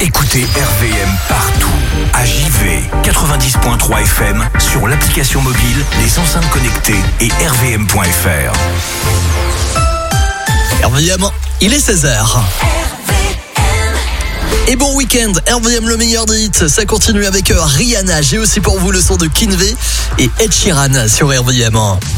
Écoutez RVM partout. À JV, 90.3 FM, sur l'application mobile, les enceintes connectées et rvm.fr. RVM, il est 16h. Et bon week-end, RVM le meilleur des hits, ça continue avec Rihanna. J'ai aussi pour vous le son de Kinvey et Ed Sheeran sur RVM.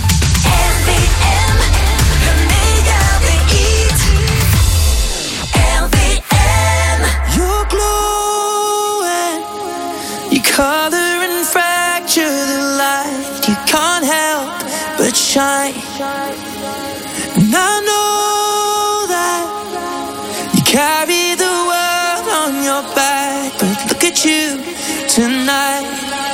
Color and fracture the light. You can't help but shine. And I know that you carry the world on your back, but look at you tonight.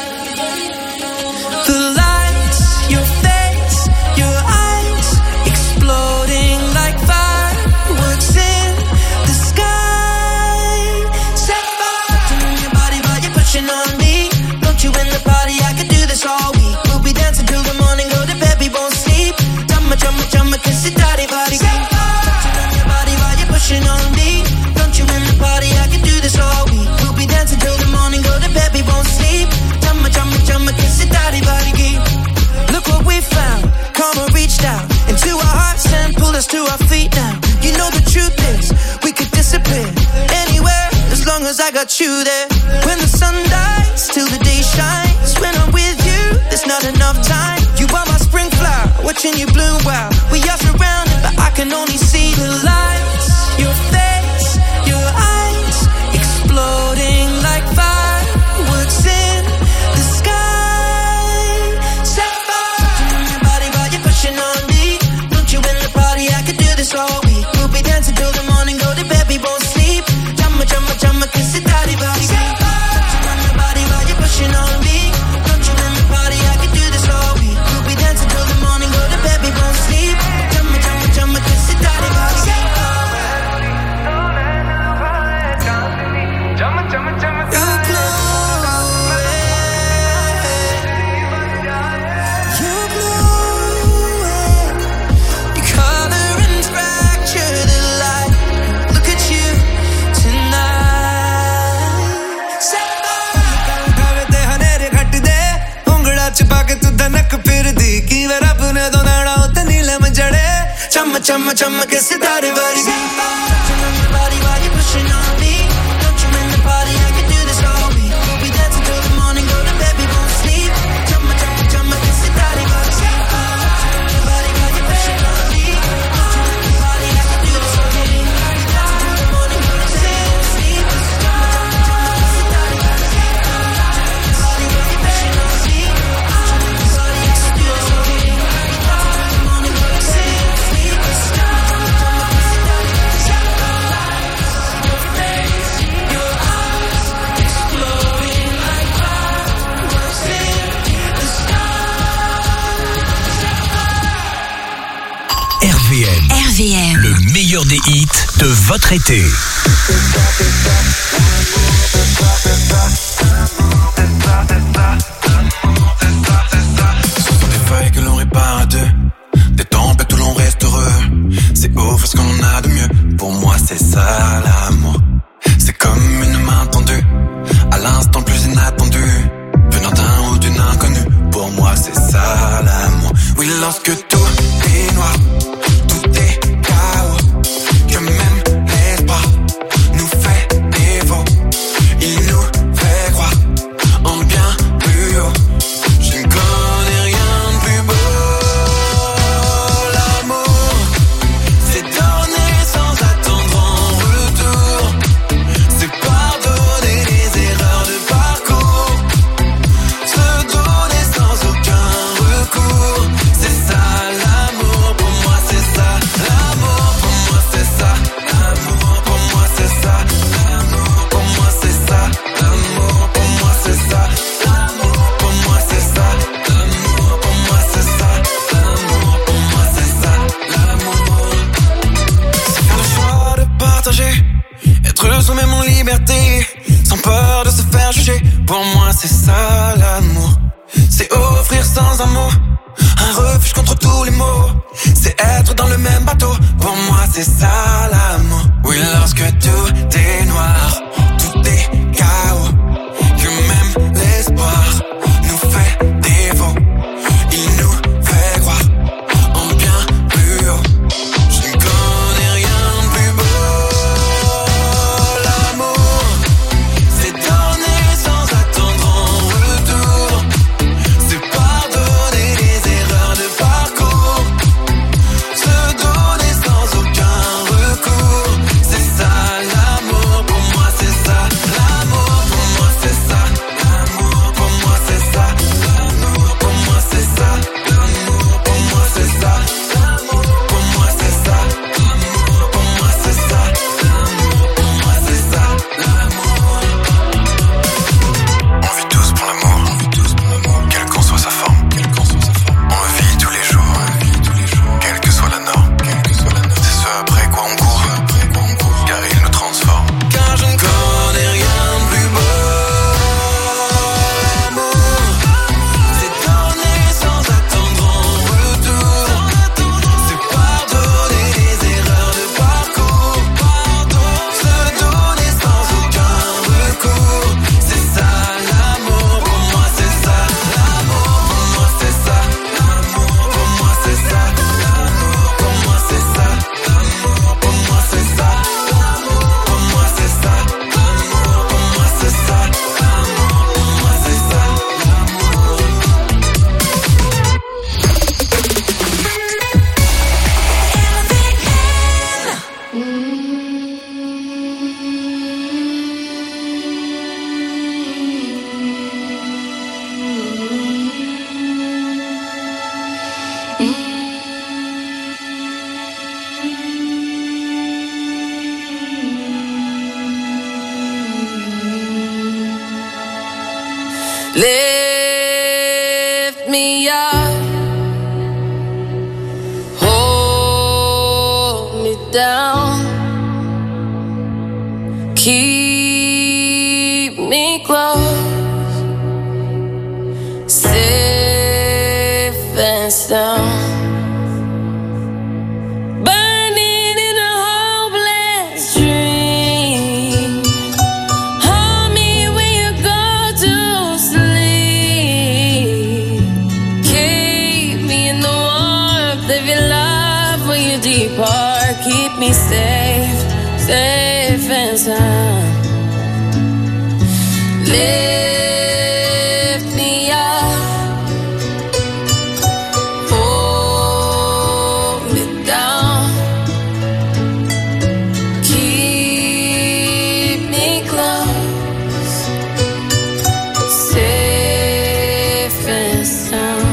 The lights, your face, your eyes, exploding like fireworks in the sky. Set fire to your body while you're pushing on me. You in the party, I could do this all week. We'll be dancing till the morning, go to bed, we won't sleep. Chumma, chumma, chumma, kiss it, daddy, body. Touching on your body while you're pushing on me. Don't you in the party, I could do this all week. We'll be dancing till the morning, go to bed, we won't sleep. Chumma, chumma, chumma, kiss it, daddy, body. Look what we found, karma reached out into our hearts and pulled us to our feet now. You know the truth is, we could disappear anywhere as long as I got you there. When the sun dies, till the day shines. When I'm with you, there's not enough time. You are my spring flower, watching you bloom wild. We are surrounded, but I can only see the lights. Your face, your eyes, exploding like fireworks in the sky. Set fire to your body while you're pushing on me. Don't you in the party, I could do this all week. We'll be dancing till the morning, go to bed, we won't sleep. Chumma, chumma, chumma, kiss it, daddy, body. Touching on your body while you're pushing on me. Don't you in the party, I could do this all week. We'll be dancing till the morning, go to bed, we won't sleep. Chumma, chumma, chumma, kiss it, daddy, body. Chumma, chumma, chumma, kiss it, daddy, body. Touching on your body while you're pushing on me. Don't you in the party, I could do this all week. We'll be dancing till the morning, go to bed, we won't sleep. Chumma, chumma, chumma, kiss it, daddy, body. Touching on your body while you're pushing on me. Don't you in the party, I could do this all week. We'll be dancing till the morning, go to bed, we won't sleep. Chumma, chumma, chumma, kiss it, daddy, body. Body while you're pushing on me. Don't you in the party, I could do this all week. RVM, le meilleur des hits de votre été. Ce sont des feuilles que l'on répare à deux, des tempêtes où l'on reste heureux. C'est offrir ce qu'on a de mieux. Pour moi c'est ça l'amour. C'est comme une main tendue, à l'instant le plus inattendu, venant d'un ou d'une inconnue. Pour moi c'est ça l'amour. Oui, lorsque tout est noir, tout est chaos, que même l'espoir nous fait défaut. Il nous fait croire en bien plus haut. Je ne connais rien de plus beau. L'amour, c'est donner sans attendre en retour. C'est pardonner les erreurs de parcours. Se donner sans aucun recours. C'est ça l'amour, pour moi c'est ça. L'amour, pour moi c'est ça. L'amour, pour moi c'est ça. L'amour, pour moi c'est ça. L'amour, pour moi c'est ça. L'amour, pour moi c'est ça. L'amour, pour moi c'est ça. L'amour, pour moi c'est ça. L'amour, c'est faire le choix de partager, être soi-même en liberté, sans peur de se faire juger. Pour moi c'est ça l'amour. C'est offrir sans un mot un refuge contre tous les maux. C'est être dans le même bateau. Pour moi c'est ça l'amour. Oui, lorsque tout est noir, tout Lift me up, hold me down, keep me close, safe and sound. Keep me safe, safe and sound. Lift me up, hold me down, keep me close, safe and sound.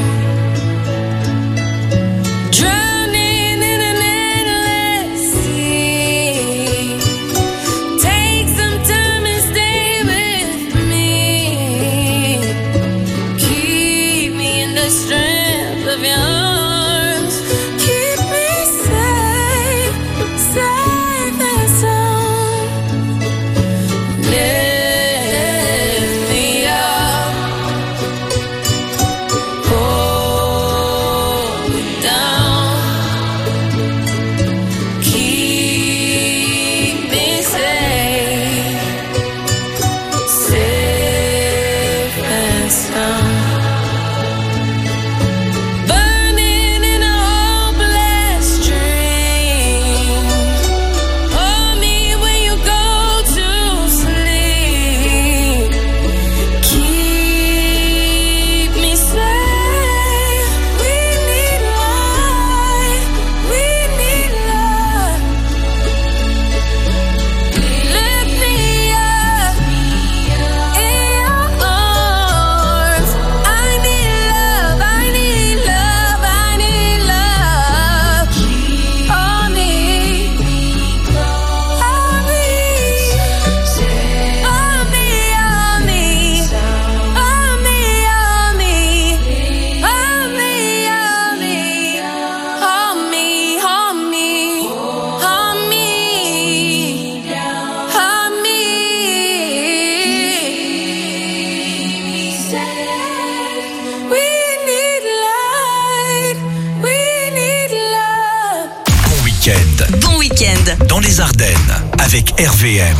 Dans les Ardennes, avec RVM.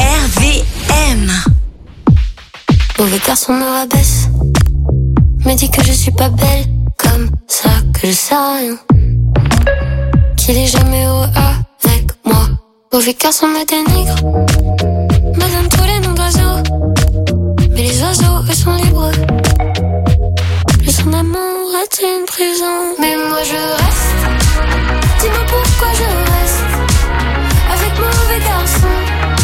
RVM. Mauvais garçon me rabaisse, me dit que je suis pas belle, comme ça que je sais rien, qu'il est jamais heureux avec moi. Mauvais garçon me dénigre, me donne tous les noms d'oiseaux, mais les oiseaux eux sont libres. Plus son amour est une prison, mais moi je reste. Dis-moi pourquoi je reste avec mauvais garçon.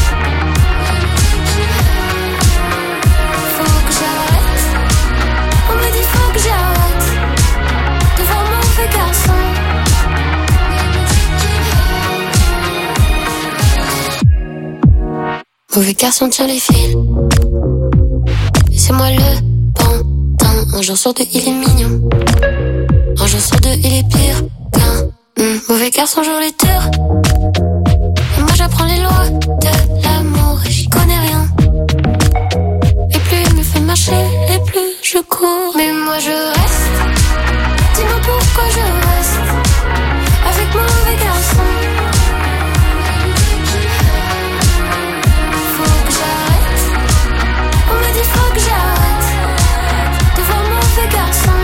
Faut que j'arrête. On me dit faut que j'arrête de voir mauvais garçon. Mauvais garçon tire les fils, et c'est moi le pantin. Un jour sur deux il est mignon, un jour sur deux il est pire qu'un mauvais garçon joue les tours. Et moi j'apprends les lois de l'amour et j'y connais rien. Et plus il me fait marcher, et plus je cours. Mais moi je reste. Dis-moi pourquoi je reste avec mauvais garçon. Faut que j'arrête. On me dit faut que j'arrête de voir mauvais garçon.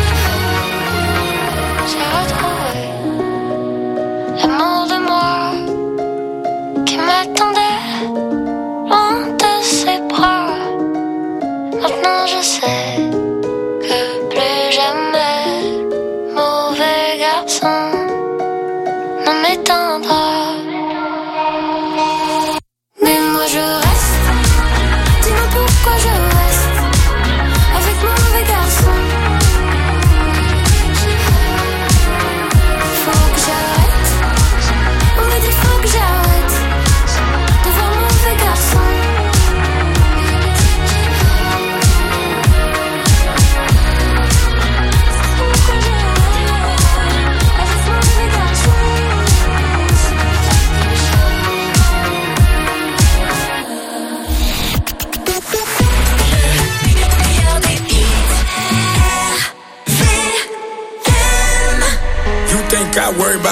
J'ai retrouvé l'amour de moi.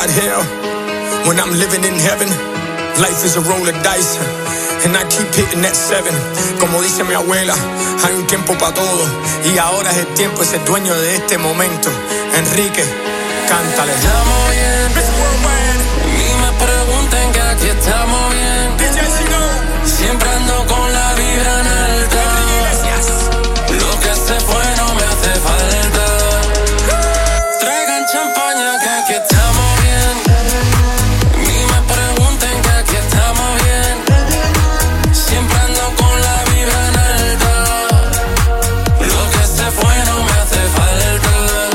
not here when I'm living in heaven. Life is a roll of dice, and I keep hitting that 7. Como dice mi abuela, hay un tiempo para todo, y ahora es el tiempo de ser dueño de este momento. Enrique, cántale. Estamos bien, ni me pregunten que aquí estamos bien. Siempre ando con la vibra en alta. Lo que se fue no me hace falta. Traigan champaña que aquí estamos bien. Ni me pregunten que aquí estamos bien. Siempre ando con la vibra en alta. Lo que se fue no me hace falta.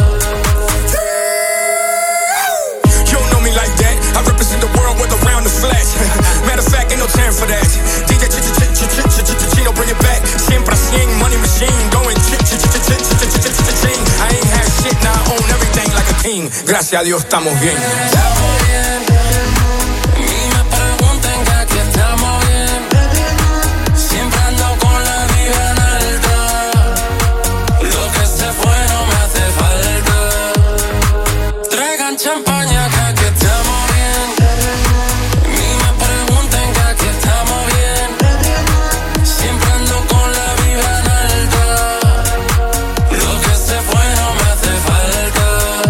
You don't know me like that. I represent the world with around the flash. Matter of fact, ain't no time for that. DJ Chino, bring it back. Siempre así, money machine, going ching. I ain't had shit, now I own everything like a king. Gracias a Dios estamos bien. Estamos bien. Ni me pregunten que aquí estamos bien. Siempre ando con la vibra en alta. Lo que se fue no me hace falta. Traigan champaña que aquí estamos bien. Ni me pregunten que aquí estamos bien. Siempre ando con la vibra en alta. Lo que se fue no me hace falta.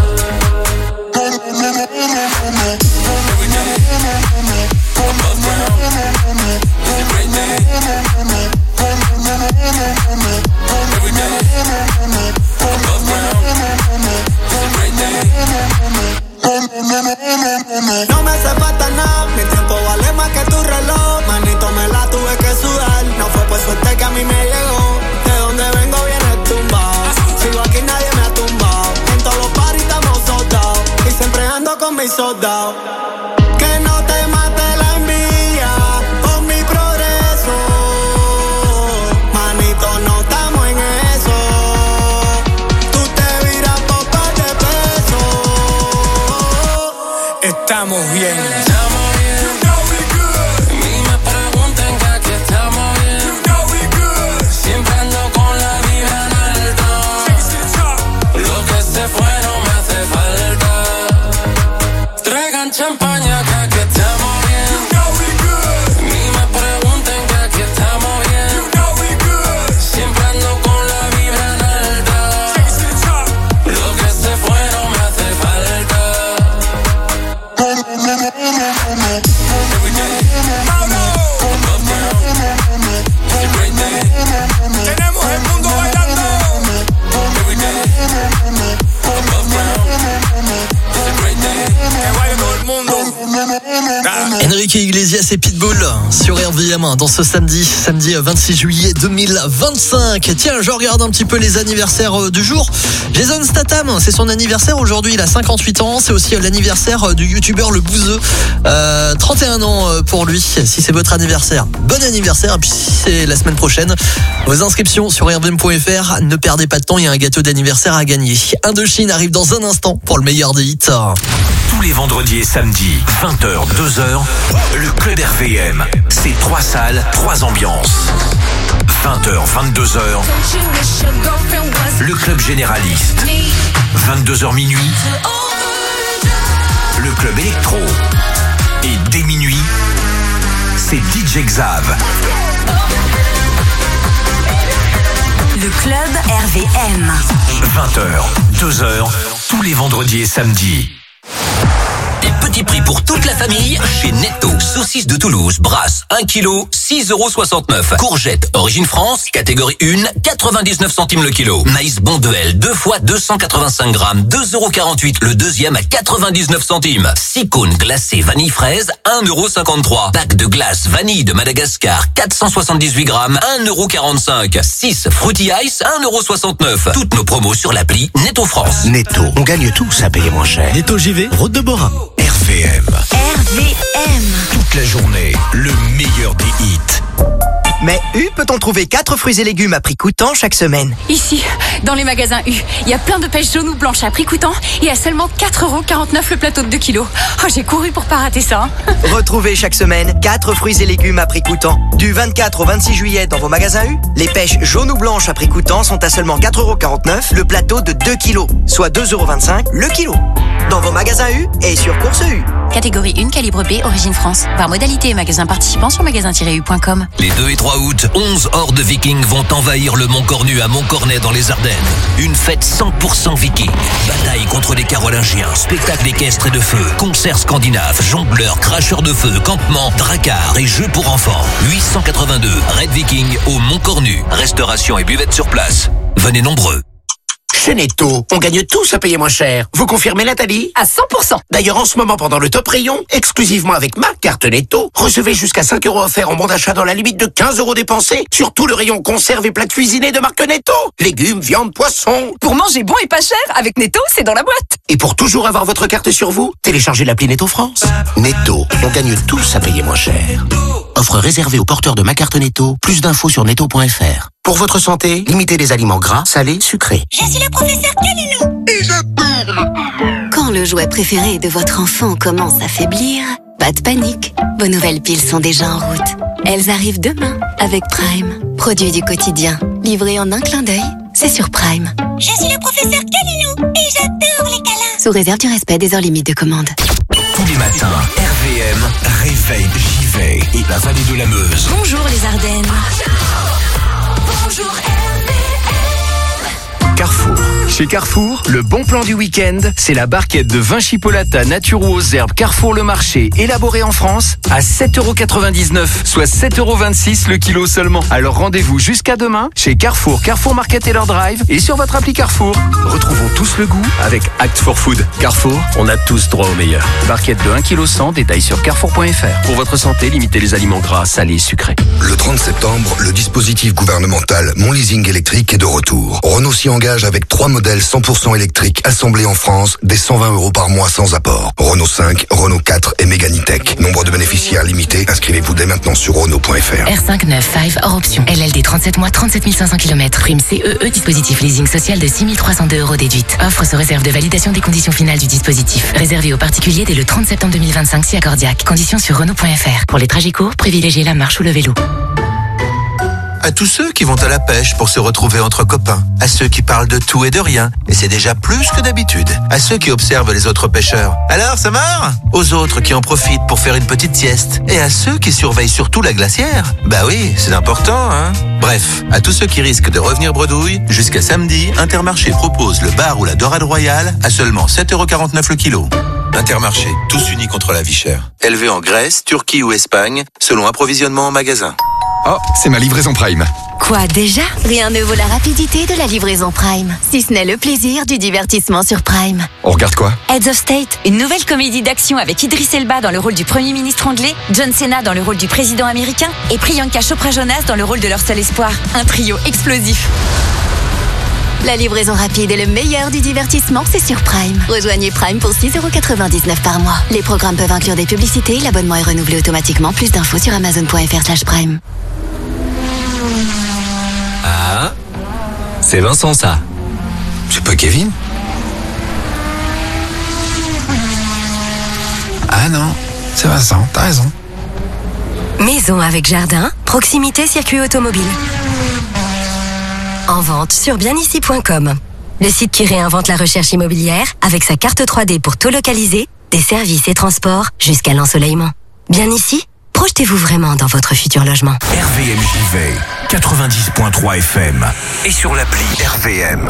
Every day, above ground. It's a great day. Every day, above ground. It's a great day. No me hace falta nada, mi tiempo vale más que tu reloj. Manito, me la tuve que sudar. No fue por suerte que a mí me llegó. De donde vengo viene tumbado. Sigo aquí, nadie me ha tumbado. En todos los parties estamos soldados. Y siempre ando con mis soldados. Que no te mate la envidia por mi progreso. Manito, no estamos en eso. Tú te viras por par de pesos. Estamos bien. Estamos bien. Ni me pregunten que aquí estamos bien. Siempre ando con la vibra en alta. Lo que se fue no me hace falta. Traigan champaña que aquí estamos bien. Ni me pregunten que aquí estamos bien. Siempre ando con la vibra en alta. Lo que se fue no me hace falta. Every day, above ground. It's a great day. Tenemos el mundo bailando. Every day, above ground. It's a great day. Que baile todo el mundo. Enrique Iglesias et Pitbull sur RVM dans ce samedi 26 juillet 2025. Tiens, je regarde un petit peu les anniversaires du jour. Jason Statham, c'est son anniversaire aujourd'hui, il a 58 ans. C'est aussi l'anniversaire du youtubeur Le Bouzeux. 31 ans pour lui, si c'est votre anniversaire. Bon anniversaire, et puis si c'est la semaine prochaine, vos inscriptions sur rvm.fr. Ne perdez pas de temps, il y a un gâteau d'anniversaire à gagner. Indochine arrive dans un instant pour le meilleur des hits. Tous les vendredis et samedis, 20h, 2h, le Club RVM. C'est 3 salles, 3 ambiances. 20h, 22h, le Club Généraliste. 22h minuit, le Club Électro. Et dès minuit, c'est DJ Xav. Le Club RVM. 20h, 2h, tous les vendredis et samedis. Des petits prix pour toute la famille chez Netto. Saucisses de Toulouse, brasse, 1 kg, 6,69 €. Courgettes, origine France, catégorie 1, 99 centimes le kilo. Maïs Bonduel, 2 fois 285 grammes, 2,48 €. Le deuxième à 99 centimes. 6 cônes glacés vanille fraise, 1,53 €. Pack de glace vanille de Madagascar, 478 grammes, 1,45 €. 6 Fruity Ice, 1,69 €. Toutes nos promos sur l'appli Netto France. Netto, on gagne tous à payer moins cher. Netto JV, route de Bora. RVM. RVM. Toute la journée, le meilleur des hits. Mais U peut-on trouver 4 fruits et légumes à prix coûtant chaque semaine? Ici, dans les magasins U, il y a plein de pêches jaunes ou blanches à prix coûtant et à seulement 4,49 € le plateau de 2 kilos. Oh, j'ai couru pour pas rater ça. Retrouvez chaque semaine 4 fruits et légumes à prix coûtant. Du 24 au 26 juillet dans vos magasins U, les pêches jaunes ou blanches à prix coûtant sont à seulement 4,49 € le plateau de 2 kilos, soit 2,25 € le kilo. dans vos magasins U et sur Course U. Catégorie 1, calibre B, origine France. Voir modalité et magasin participant sur magasin-u.com. Les 2 et 3 août, 11 hordes vikings vont envahir le Mont Cornu à Montcornet dans les Ardennes. Une fête 100% viking. Bataille contre les Carolingiens, spectacle équestre et de feu, concerts scandinaves, jongleurs, cracheurs de feu, campements, dracars et jeux pour enfants. 882 Red Viking au Mont Cornu. Restauration et buvette sur place. Venez nombreux. Chez Netto, on gagne tous à payer moins cher. Vous confirmez, Nathalie? À 100%. D'ailleurs, en ce moment, pendant le top rayon, exclusivement avec ma carte Netto, recevez jusqu'à 5 € offerts en bon d'achat dans la limite de 15 € dépensés sur tout le rayon conserve et plats cuisinés de marque Netto. Légumes, viande, poissons. Pour manger bon et pas cher, avec Netto, c'est dans la boîte. Et pour toujours avoir votre carte sur vous, téléchargez l'appli Netto France. Netto, on gagne tous à payer moins cher. Offre réservée aux porteurs de ma carte Netto. Plus d'infos sur netto.fr. Pour votre santé, limitez les aliments gras, salés, sucrés. Je suis le professeur Calino. Et j'adore. Quand le jouet préféré de votre enfant commence à faiblir, pas de panique. Vos nouvelles piles sont déjà en route. Elles arrivent demain avec Prime. Produit du quotidien, livré en un clin d'œil, c'est sur Prime. Je suis le professeur Calino et j'adore les câlins. Sous réserve du respect des heures limites de commande. Tous les matins, RVM réveille Givet et la vallée de la Meuse. Bonjour les Ardennes. Bonjour RVM. Carrefour. Chez Carrefour, le bon plan du week-end, c'est la barquette de vin chipolata nature ou aux herbes Carrefour Le Marché, élaborée en France, à 7,99 €, soit 7,26 € le kilo seulement. Alors rendez-vous jusqu'à demain chez Carrefour, Carrefour Market et leur drive et sur votre appli Carrefour. Retrouvons tous le goût avec Act for Food. Carrefour, on a tous droit au meilleur. Barquette de 1,1 kg, détail sur carrefour.fr. Pour votre santé, limitez les aliments gras, salés et sucrés. Le 30 septembre, le dispositif gouvernemental Mon Leasing électrique est de retour. Renault s'y engage avec 3 modèles 100% électriques assemblés en France, dès 120 € par mois sans apport. Renault 5, Renault 4 et Mégane E-Tech. Nombre de bénéficiaires limité. Inscrivez-vous dès maintenant sur Renault.fr. R5 9 hors option. LLD 37 mois, 37 500 km. Prime CEE, dispositif leasing social de 6 302 € déduite. Offre sous réserve de validation des conditions finales du dispositif. Réservé aux particuliers dès le 30 septembre 2025 si accordiaque. Conditions sur Renault.fr. Pour les trajets courts, privilégiez la marche ou le vélo. À tous ceux qui vont à la pêche pour se retrouver entre copains, à ceux qui parlent de tout et de rien, et c'est déjà plus que d'habitude, à ceux qui observent les autres pêcheurs. Alors, ça marre? Aux autres qui en profitent pour faire une petite sieste, et à ceux qui surveillent surtout la glacière. Bah oui, c'est important, hein. Bref, à tous ceux qui risquent de revenir bredouille, jusqu'à samedi, Intermarché propose le bar ou la dorade royale à seulement 7,49 € le kilo. Intermarché, tous unis contre la vie chère. Élevé en Grèce, Turquie ou Espagne, selon approvisionnement en magasin. Oh, c'est ma livraison Prime. Quoi déjà? Rien ne vaut la rapidité de la livraison Prime. Si ce n'est le plaisir du divertissement sur Prime. On regarde quoi? Heads of State, une nouvelle comédie d'action avec Idris Elba dans le rôle du Premier ministre anglais, John Cena dans le rôle du président américain et Priyanka Chopra Jonas dans le rôle de leur seul espoir. Un trio explosif. La livraison rapide et le meilleur du divertissement, c'est sur Prime. Rejoignez Prime pour 6,99 € par mois. Les programmes peuvent inclure des publicités, l'abonnement est renouvelé automatiquement. Plus d'infos sur amazon.fr/prime. Ah, c'est Vincent ça. C'est pas Kevin? Ah non, c'est Vincent, t'as raison. Maison avec jardin, proximité circuit automobile. En vente sur bienici.com. Le site qui réinvente la recherche immobilière avec sa carte 3D pour tout localiser, des services et transports jusqu'à l'ensoleillement. Bien ici, projetez-vous vraiment dans votre futur logement. RVM Givet, 90.3 FM et sur l'appli RVM.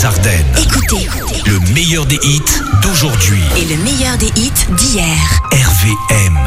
Ardennes. Écoutez. Le meilleur des hits d'aujourd'hui. Et le meilleur des hits d'hier. RVM.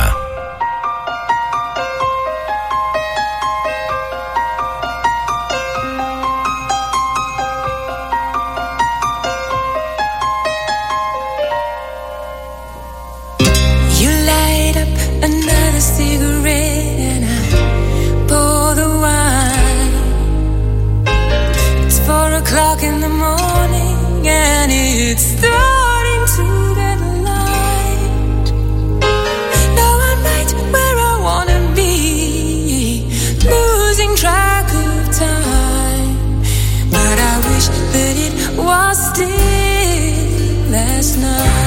You light up another cigarette and I pour the wine. It's 4 o'clock in the morning and it's starting to get light. Now I'm right where I wanna be, losing track of time. But I wish that it was still last night.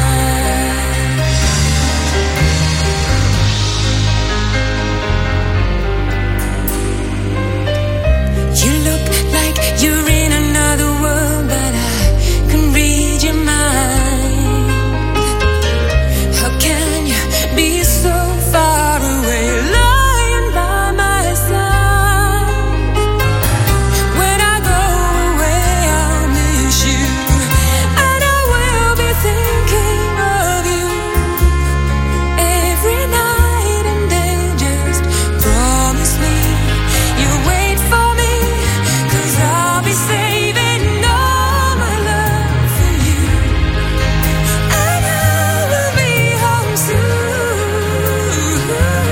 You look like you're in another world, but I can read your mind. How can you be so far away, lying by my side? When I go away, I'll miss you, and I will be thinking of you every night and day. Just promise me you'll wait for me. I'll be saving all my love for you, and I will be home soon.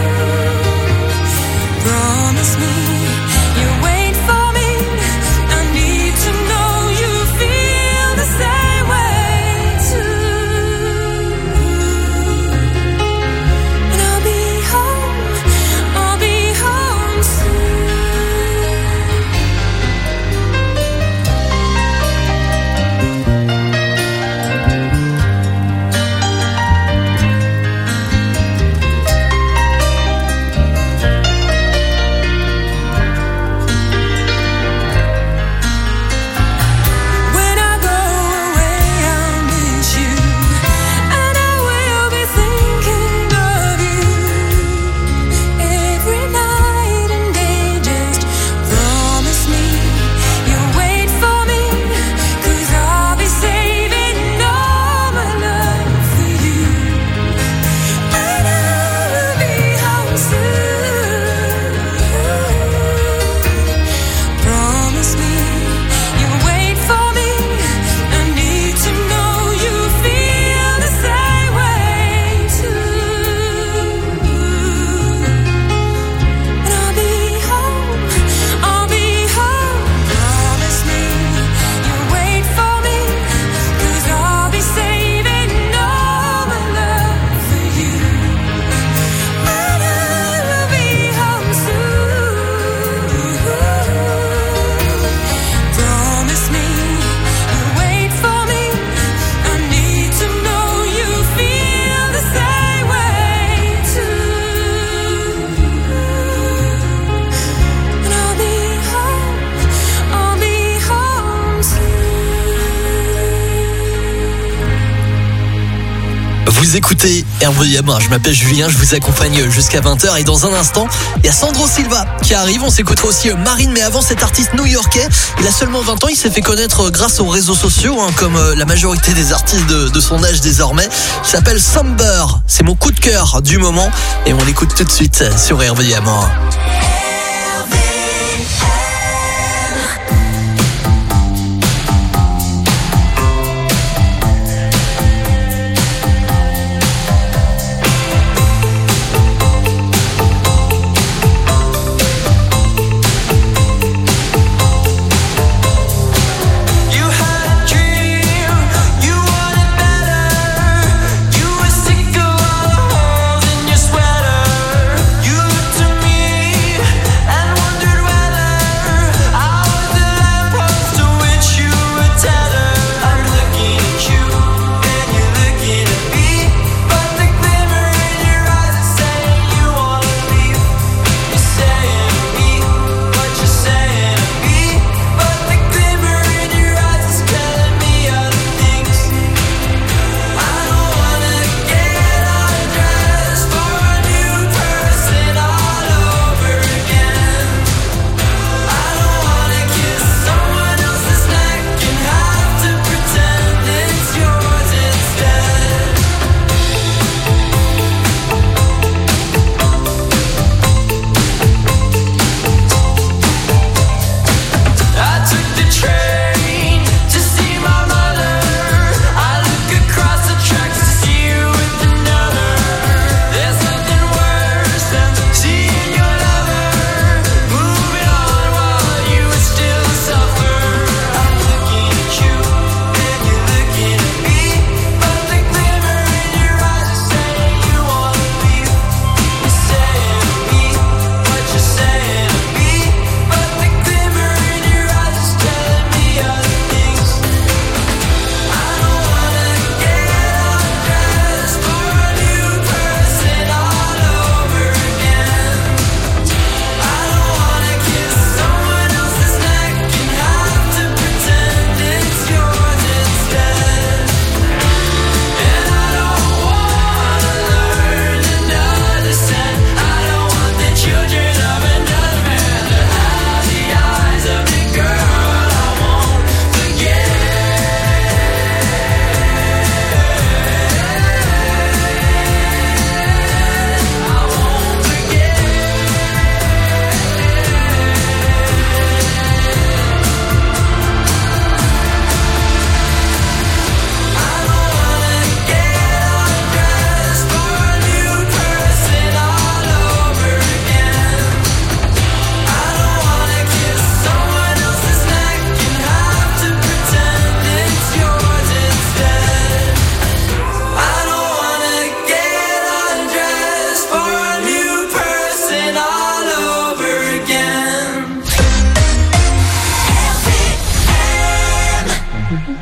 Promise me you'll wait for me. I need to know you feel the same way too. And I'll be home soon. When I go away, I'll miss you, and I will be thinking of you every night and day. Just promise me you'll wait for me, 'cause I'll be saving all my love for you, and I will be home soon. Promise me you'll wait for me. I need to know you feel the same way too. And I'll be home. Promise me you'll wait for me, 'cause I'll be saving all my love for you, and I will be home soon. Promise me you'll wait for me. I need to know you feel the same way too. And I'll be home soon. Vous écoutez RVM, je m'appelle Julien, je vous accompagne jusqu'à 20h et dans un instant, il y a Sandro Silva qui arrive, on s'écoutera aussi Marine, mais avant cet artiste new-yorkais, il a seulement 20 ans, il s'est fait connaître grâce aux réseaux sociaux, comme la majorité des artistes de son âge désormais. Il s'appelle Somber, c'est mon coup de cœur du moment et on l'écoute tout de suite sur RVM. You had a dream, you wanted better. You were sick of all the holes in your sweater. You looked to me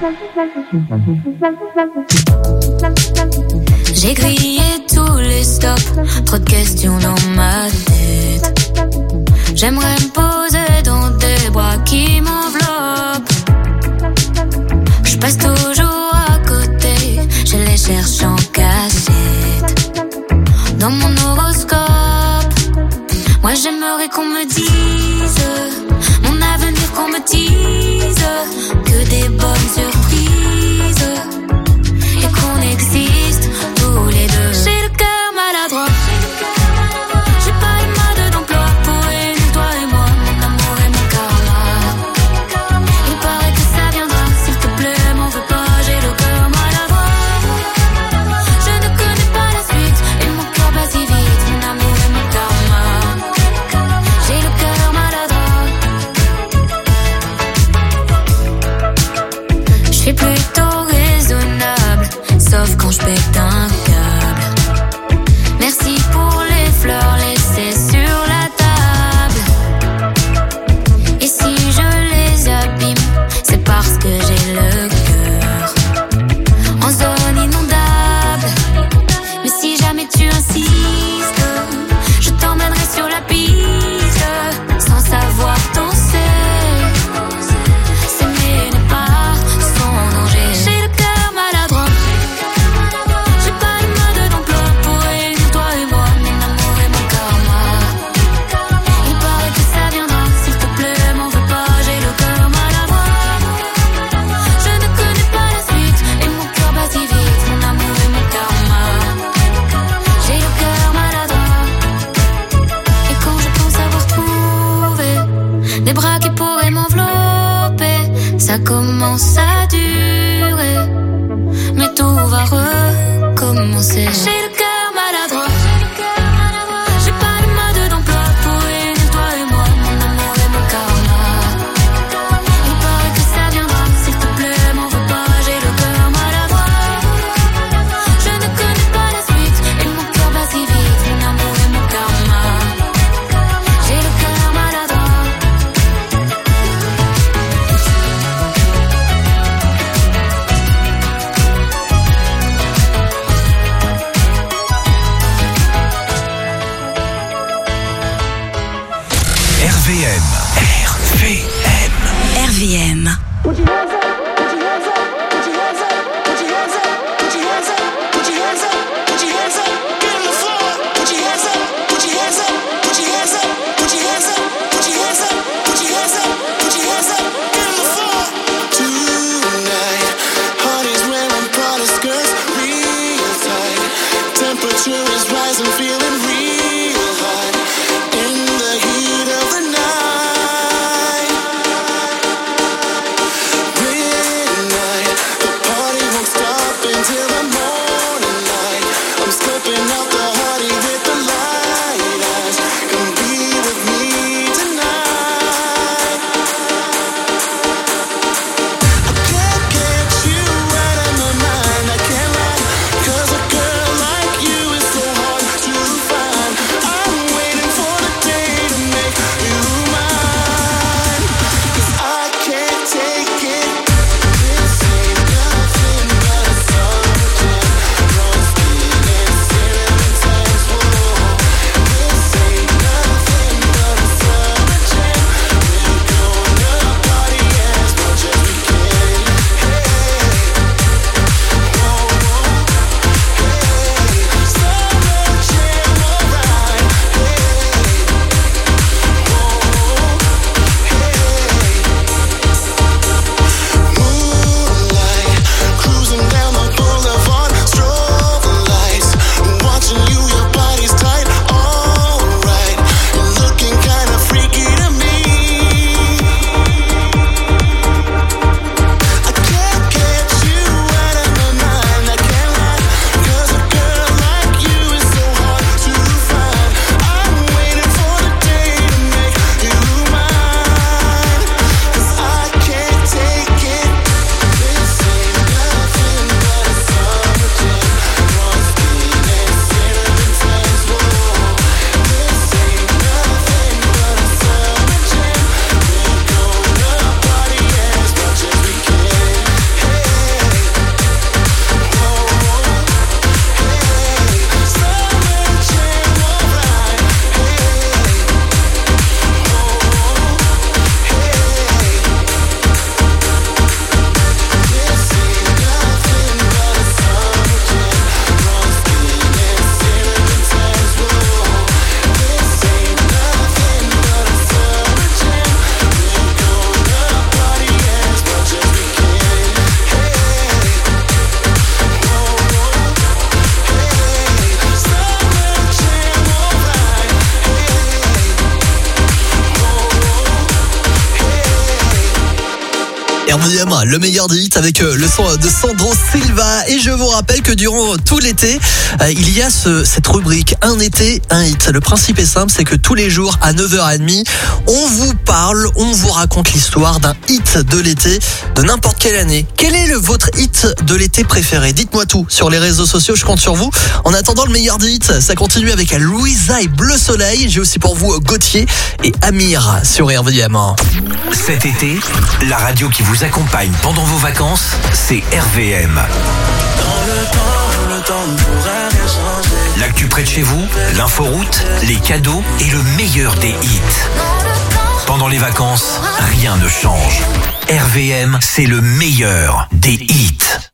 J'ai grillé tous les stops, trop de questions dans ma tête. J'aimerais me poser dans des bras qui m'enveloppent. Je passe toujours à côté, je les cherche en cachette. Dans mon horoscope, moi j'aimerais qu'on me dise mon avenir, qu'on me dise que des bonnes surprises et qu'on existe tous les deux. J'ai le cœur maladroit, j'ai pas le mode d'emploi pour réunir toi et moi, mon amour et mon karma. Il paraît que ça viendra, s'il te plaît, m'en veux pas, j'ai le cœur maladroit. Je ne connais pas la suite et mon cœur bat si vite, mon amour et mon karma. J'ai le cœur maladroit. Je suis plutôt raisonnable, sauf quand je pète un câble. Merci pour les fleurs laissées sur la table. Et si je les abîme, c'est parce que j'ai le cœur en zone inondable. Mais si jamais tu insistes, je t'emmènerai sur la piste sans savoir danser. S'aimer n'est pas sans danger. J'ai le cœur maladroit, j'ai pas le mode d'emploi pour réunir toi et moi, mon amour et mon karma. Il paraît que ça viendra, s'il te plaît, m'en veux pas, j'ai le cœur maladroit. Je ne connais pas la suite et mon cœur bat si vite, mon amour et mon karma. J'ai le cœur maladroit. Et quand je pense avoir trouvé des bras qui pourraient m'envelopper, ça commence à durer, mais tout va recommencer. J'ai le cœur maladroit, j'ai pas le mode d'emploi pour réunir toi et moi, mon amour et mon karma. Il paraît que ça viendra, s'il te plaît, m'en veux pas, j'ai le cœur maladroit. Je ne connais pas la suite et mon cœur bat si vite, mon amour et mon karma. J'ai le cœur maladroit. RVM. RVM. Temperature is rising, feeling real hot in the heat of the night. Midnight, the party won't stop until the morning light. I'm scoping out the party with the light eyes. Come be with me tonight. I can't get you out of my mind, I can't lie, 'cause a girl like you is so hard to find. RVM, le meilleur des hits avec le son de Sandro Silva. Et je vous rappelle que durant tout l'été, il y a cette rubrique Un été, un hit. Le principe est simple, c'est que tous les jours à 9h30, on vous parle, on vous raconte l'histoire d'un hit de l'été de n'importe quelle année. Quel est votre hit de l'été préféré? Dites-moi tout sur les réseaux sociaux, je compte sur vous. En attendant, le meilleur des hits, ça continue avec Louisa et Bleu Soleil. J'ai aussi pour vous Gauthier et Amir sur RVM. Cet été, la radio qui vous accompagne pendant vos vacances, c'est RVM. L'actu près de chez vous, l'inforoute, les cadeaux et le meilleur des hits. Pendant les vacances, rien ne change. RVM, c'est le meilleur des hits.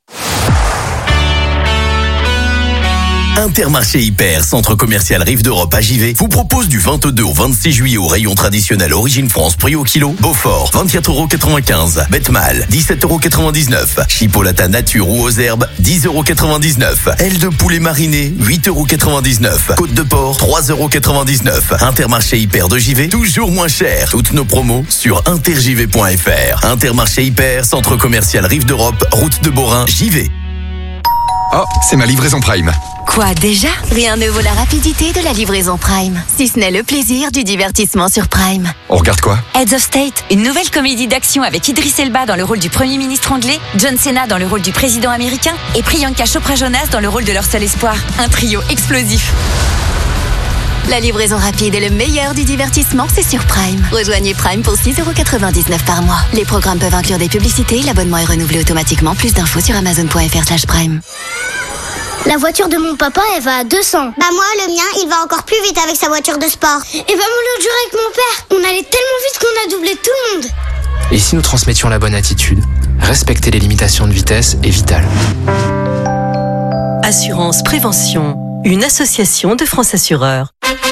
Intermarché Hyper, centre commercial Rive d'Europe à Givet, vous propose du 22 au 26 juillet au rayon traditionnel Origine France prix au kilo. Beaufort, 24,95 €. Betmal, 17,99 €. Chipolata nature ou aux herbes, 10,99 €. Aile de poulet mariné, 8,99 €. Côte de porc, 3,99 €. Intermarché Hyper de Givet, toujours moins cher. Toutes nos promos sur intergivet.fr. Intermarché Hyper, centre commercial Rive d'Europe, route de Borin, Givet. Oh, c'est ma livraison Prime. Quoi déjà? Rien ne vaut la rapidité de la livraison Prime, si ce n'est le plaisir du divertissement sur Prime. On regarde quoi? Heads of State, une nouvelle comédie d'action avec Idris Elba dans le rôle du Premier ministre anglais, John Cena dans le rôle du président américain et Priyanka Chopra Jonas dans le rôle de leur seul espoir. Un trio explosif. La livraison rapide et le meilleur du divertissement, c'est sur Prime. Rejoignez Prime pour 6,99 € par mois. Les programmes peuvent inclure des publicités, l'abonnement est renouvelé automatiquement. Plus d'infos sur amazon.fr/prime. La voiture de mon papa, elle va à 200. Bah moi, le mien, il va encore plus vite avec sa voiture de sport. Et bah moi, l'autre jour avec mon père, on allait tellement vite qu'on a doublé tout le monde. Et si nous transmettions la bonne attitude? Respecter les limitations de vitesse est vital. Assurance Prévention, une association de France Assureurs.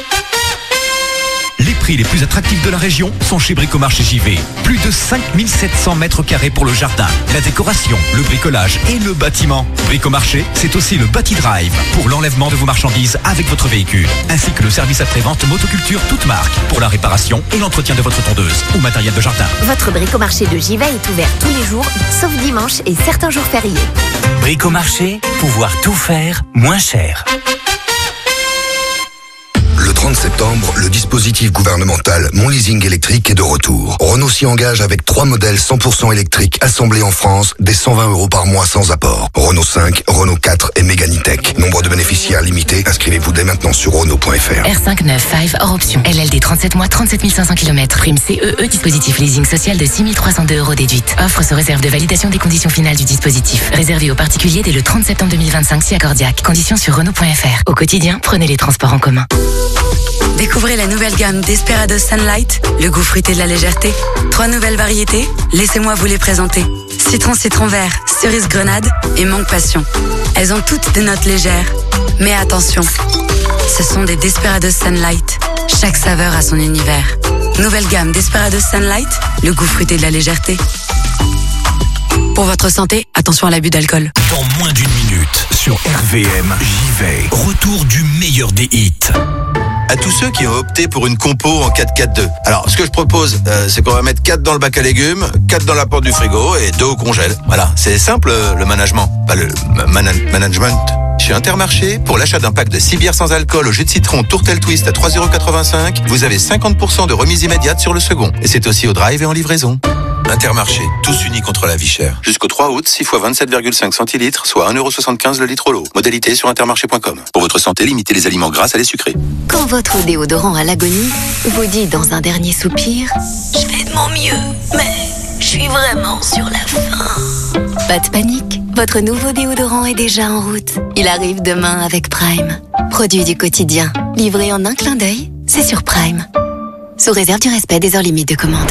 Les prix les plus attractifs de la région sont chez Bricomarché Givet. Plus de 5700 mètres carrés pour le jardin, la décoration, le bricolage et le bâtiment. Bricomarché, c'est aussi le Bati-Drive pour l'enlèvement de vos marchandises avec votre véhicule, ainsi que le service après-vente motoculture toute marque pour la réparation et l'entretien de votre tondeuse ou matériel de jardin. Votre Bricomarché de Givet est ouvert tous les jours, sauf dimanche et certains jours fériés. Bricomarché, pouvoir tout faire moins cher. Le 30 septembre, le dispositif gouvernemental Mon Leasing électrique est de retour. Renault s'y engage avec 3 modèles 100% électriques assemblés en France, dès 120 € par mois sans apport. Renault 5, Renault 4 et Mégane E-Tech. Nombre de bénéficiaires limité. Inscrivez-vous dès maintenant sur Renault.fr. R5 9 5 hors option. LLD 37 mois, 37 500 km. Prime CEE, dispositif leasing social de 6 302 € déduite. Offre sous réserve de validation des conditions finales du dispositif. Réservé aux particuliers dès le 30 septembre 2025 si accordiaque. Conditions sur Renault.fr. Au quotidien, prenez les transports en commun. Découvrez la nouvelle gamme Desperados Sunlight, le goût fruité de la légèreté. 3 nouvelles variétés, laissez-moi vous les présenter. Citron vert, cerise grenade et mangue passion. Elles ont toutes des notes légères. Mais attention, ce sont des Desperados Sunlight. Chaque saveur a son univers. Nouvelle gamme Desperados Sunlight, le goût fruité de la légèreté. Pour votre santé, attention à l'abus d'alcool. Dans moins d'une minute, sur RVM, j'y vais. Retour du meilleur des hits. À tous ceux qui ont opté pour une compo en 4-4-2. Alors, ce que je propose, c'est qu'on va mettre 4 dans le bac à légumes, 4 dans la porte du frigo et 2 au congèle. Voilà, c'est simple le management. Pas le management. Chez Intermarché, pour l'achat d'un pack de 6 bières sans alcool au jus de citron Tourtel Twist à 3,85 €, vous avez 50% de remise immédiate sur le second. Et c'est aussi au drive et en livraison. Intermarché, tous unis contre la vie chère. Jusqu'au 3 août, 6 fois 27,5 centilitres, soit 1,75 € le litre au lot. Modalité sur intermarché.com. Pour votre santé, limitez les aliments gras à les sucrés. Quand votre déodorant à l'agonie vous dit dans un dernier soupir « Je fais de mon mieux, mais je suis vraiment sur la fin ». Pas de panique, votre nouveau déodorant est déjà en route. Il arrive demain avec Prime. Produit du quotidien, livré en un clin d'œil, c'est sur Prime. Sous réserve du respect des heures limites de commande.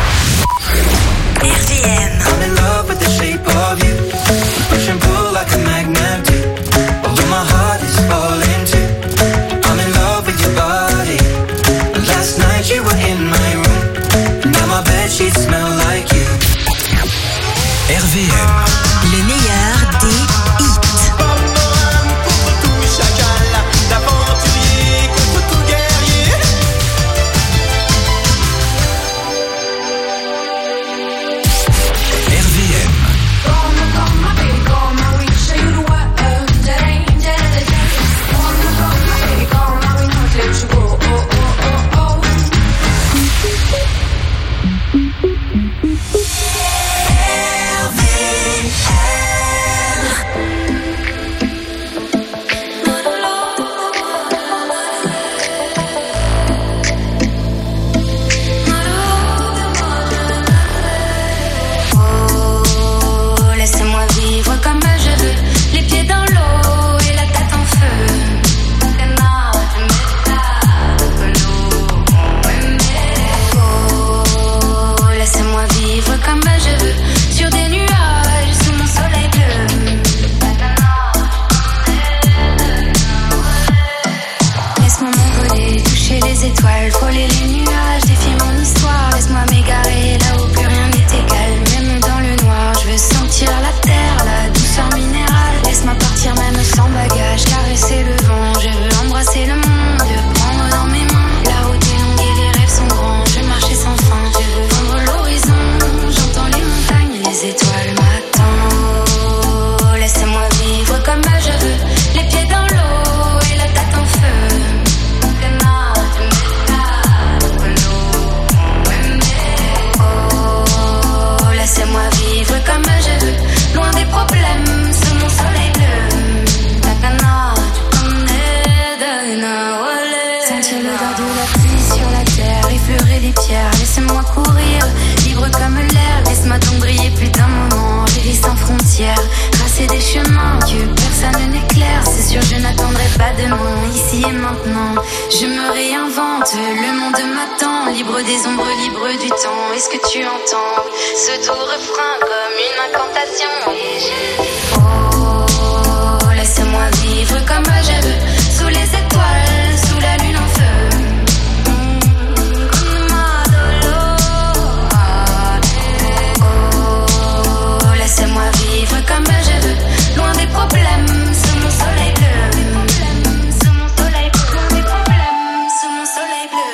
I'm in love with the shape of you. Push and pull like a magnet do. Although my heart is falling too. I'm in love with your body. Last night you were in my room. Now my bedsheets smell like you. RVM. Le meilleur des hits. hier. Tracer des chemins que personne n'éclaire. C'est sûr, je n'attendrai pas demain, ici et maintenant. Je me réinvente, le monde m'attend. Libre des ombres, libre du temps. Est-ce que tu entends ce doux refrain comme une incantation? Et je dis oh, laisse-moi vivre comme je veux, sous les étoiles, sous la lune en feu. Laisse-moi vivre comme je veux, loin des problèmes, sous mon soleil bleu. Sous mon soleil bleu, loin des problèmes, sous mon soleil bleu.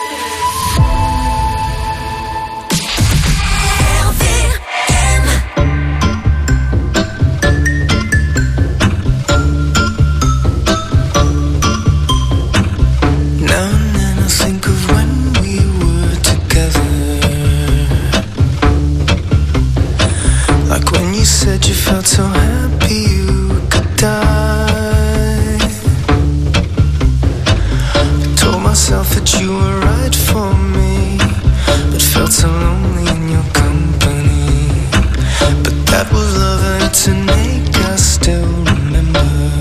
Now and then I think of when we were together. Like when you said you felt so happy you could die. I told myself that you were right for me, but felt so lonely in your company. But that was love and it's innate, I still remember.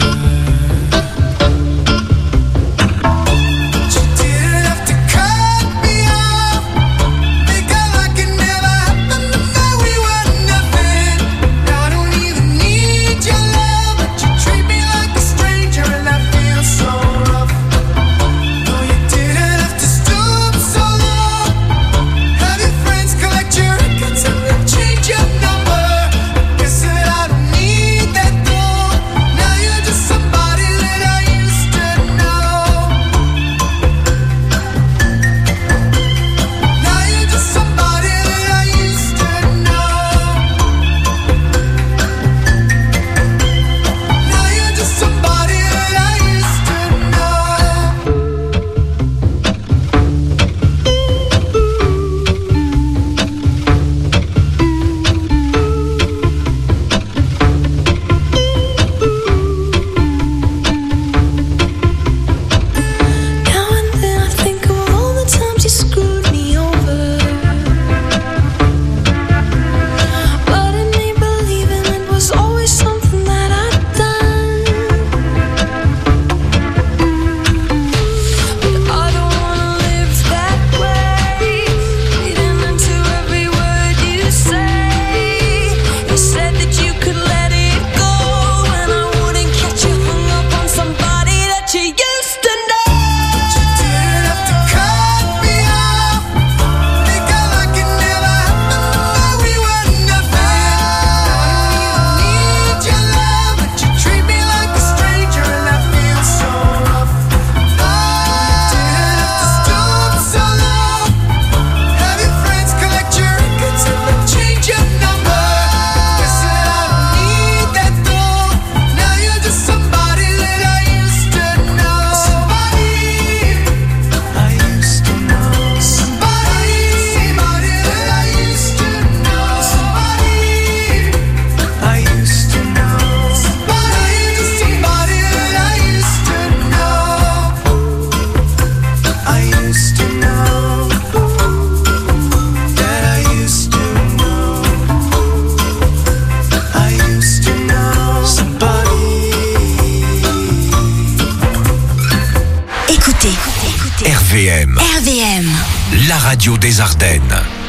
RVM. RVM. La radio des Ardennes.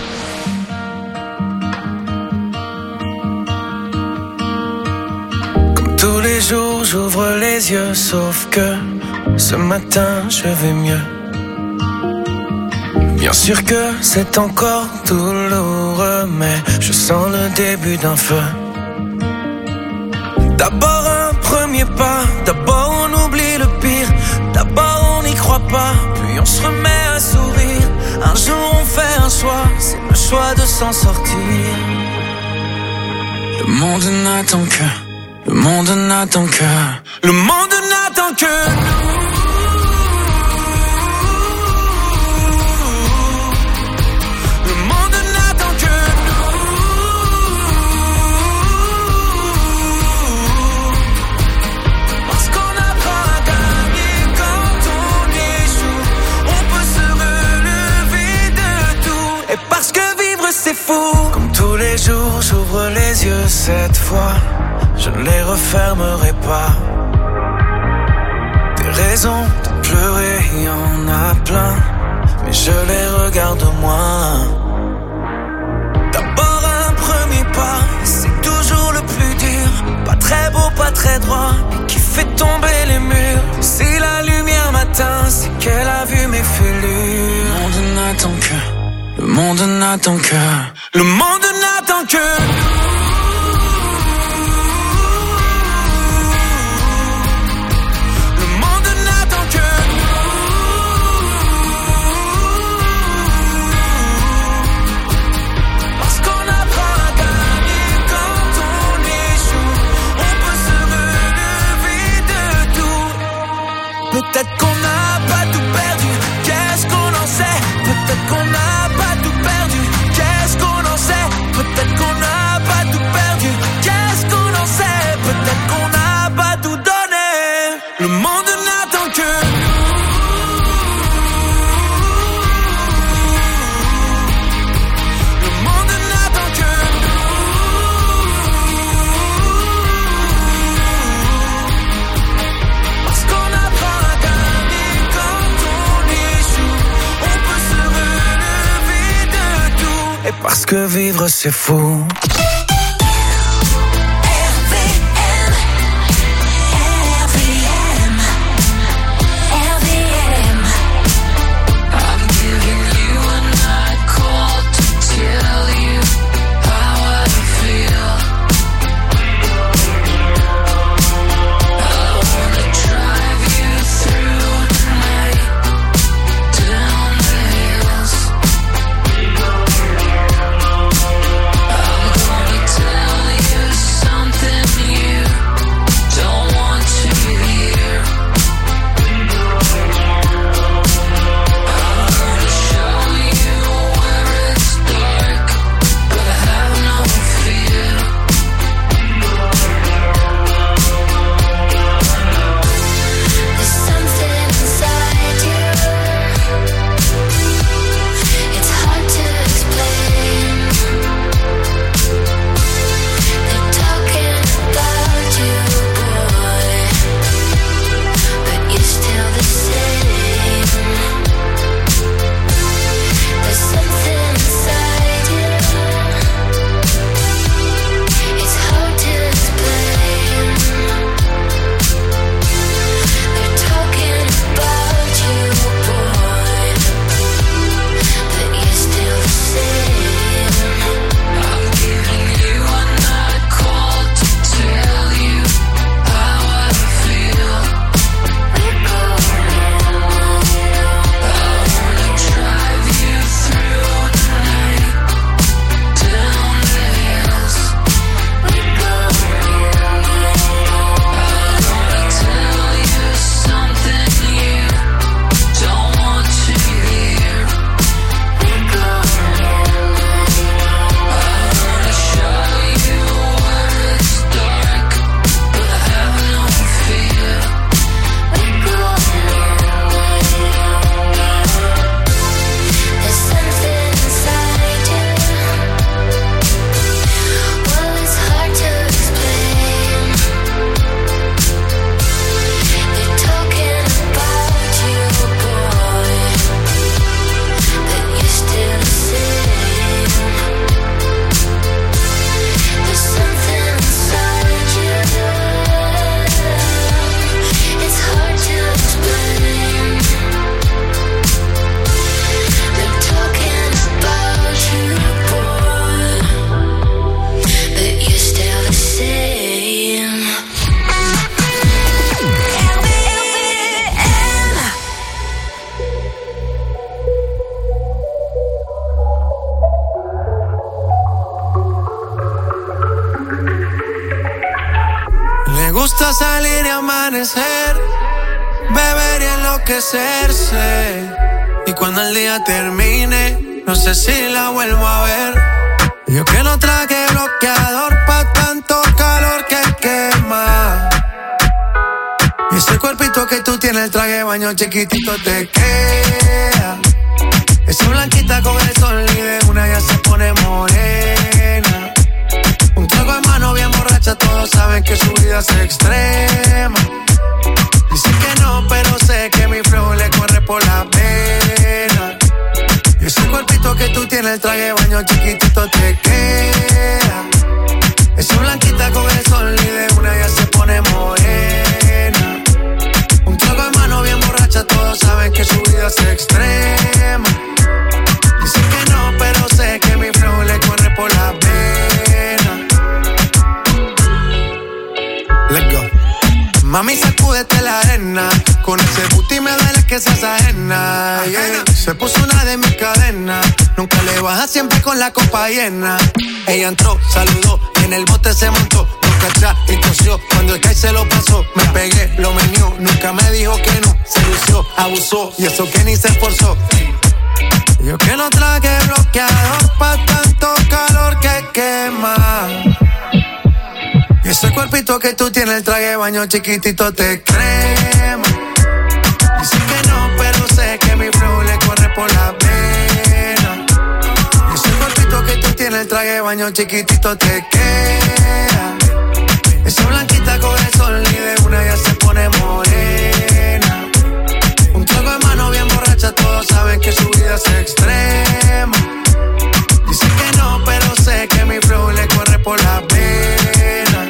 Comme tous les jours, j'ouvre les yeux, sauf que ce matin, je vais mieux. Bien sûr que c'est encore douloureux, mais je sens le début d'un feu. D'abord un premier pas, d'abord on oublie le pire, d'abord on n'y croit pas, puis on se remet à sourire. Un jour on fait un choix, c'est le choix de s'en sortir. Le monde n'attend que, le monde n'attend que, le monde n'attend que nous. Parce que vivre c'est fou. Comme tous les jours j'ouvre les yeux cette fois, je ne les refermerai pas. Des raisons de pleurer, y en a plein, mais je les regarde moins. D'abord un premier pas, c'est toujours le plus dur. Pas très beau, pas très droit, mais qui fait tomber les murs. Si la lumière m'atteint, c'est qu'elle a vu mes fêlures. Le monde n'attend que, le monde n'attend que, le monde n'attend que. Peut-être qu'on n'a pas tout perdu, qu'est-ce qu'on en sait? Peut-être qu'on n'a pas tout perdu, qu'est-ce qu'on en sait? Peut-être qu'on n'a pas tout perdu, qu'est-ce qu'on en sait? Peut-être qu'on n'a pas tout donné, le monde n'attend que. Le monde n'attend que. Parce qu'on apprend à gagner quand on échoue, on peut se relever de tout. Et parce que vivre c'est fou. gusta salir y amanecer, beber y enloquecerse. Y cuando el día termine, no sé si la vuelvo a ver. Yo que no traje bloqueador pa' tanto calor que quema. Y ese cuerpito que tú tienes, el traje de baño chiquitito te queda. Esa blanquita con el sol y de una ya se pone morena. Un trago en mano bien borracha, todos saben que su vida es extrema. Dicen que no, pero sé que mi flow le corre por la pena. Y ese cuerpito que tú tienes, el traje de baño chiquitito te queda. Esa blanquita con el sol y de una ya se pone morena. Un trago en mano bien borracha, todos saben que su vida es extrema. Dicen que no, pero sé que mi flow le corre por la pena. Let's go. Mami, sacúdete la arena. Con ese booty me duele que seas ajena. Yeah. Se puso una de mis cadenas. Nunca le baja, siempre con la copa llena. Ella entró, saludó, y en el bote se montó. Nunca atrás y tosió. Cuando el Kai se lo pasó, me pegué, lo menió. Nunca me dijo que no. Se lució, abusó, y eso que ni se esforzó. Yo que no traje bloqueador pa' tanto calor que quema. Y ese cuerpito que tú tienes, el traje de baño chiquitito te crema. Dicen que no, pero sé que mi flow le corre por la pena. Y ese cuerpito que tú tienes, el traje de baño chiquitito te queda. Esa blanquita con el sol y de una ya se pone morena. Un trago de mano bien borracha, todos saben que su vida es extrema. Dicen que no, pero sé que mi flow le corre por la pena.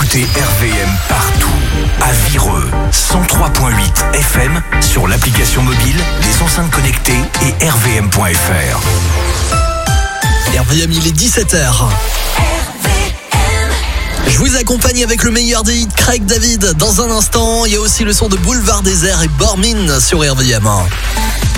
Écoutez RVM partout. À Vireux, 103.8 FM sur l'application mobile, les enceintes connectées et rvm.fr. RVM, il est 17h. Je vous accompagne avec le meilleur des hits, Craig David. Dans un instant, il y a aussi le son de Boulevard Désert et Bormin sur RVM.